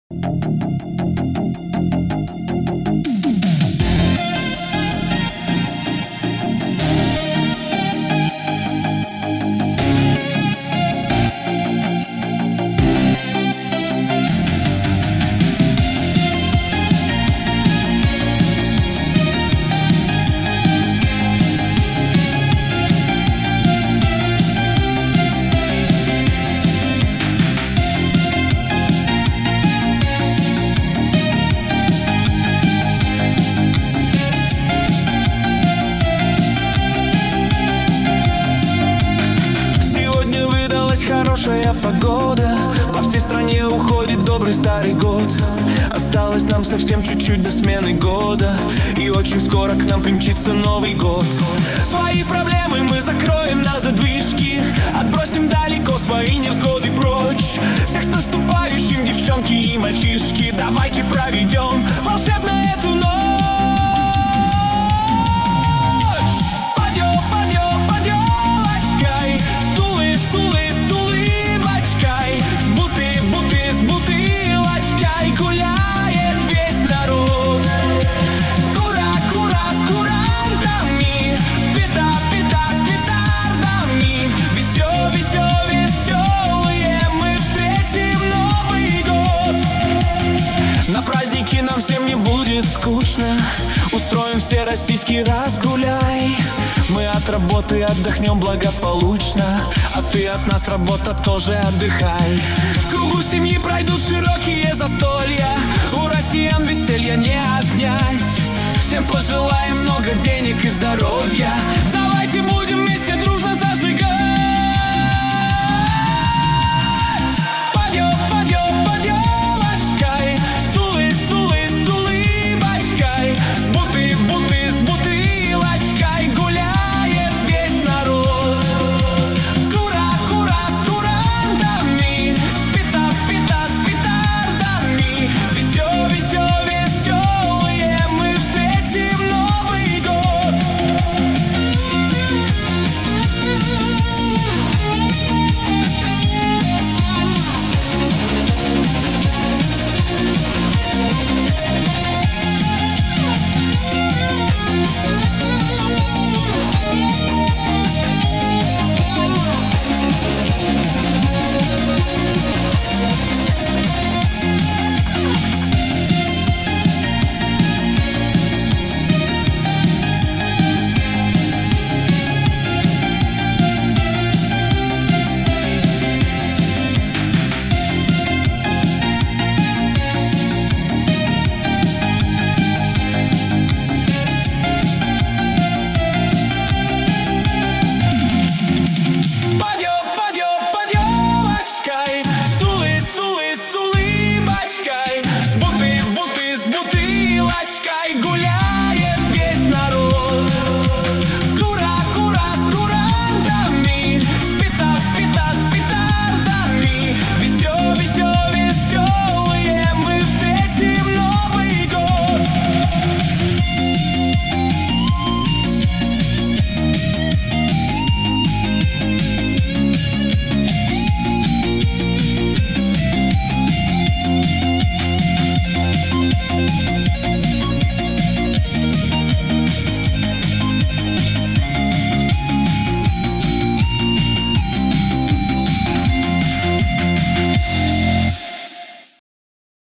Хорошая погода, по всей стране уходит добрый старый год. Осталось нам совсем чуть-чуть до смены года, и очень скоро к нам примчится Новый год. Свои проблемы мы закроем на задвижки, отбросим далеко свои невзгоды прочь. Всех с наступающим, девчонки и мальчишки, давайте проведем волшебно эту ночь. Нам всем не будет скучно, устроим все российский разгуляй. Мы от работы отдохнем благополучно, а ты от нас, работа, тоже отдыхай. В кругу семьи пройдут широкие застолья, у россиян веселья не отнять. Всем пожелаем много денег и здоровья,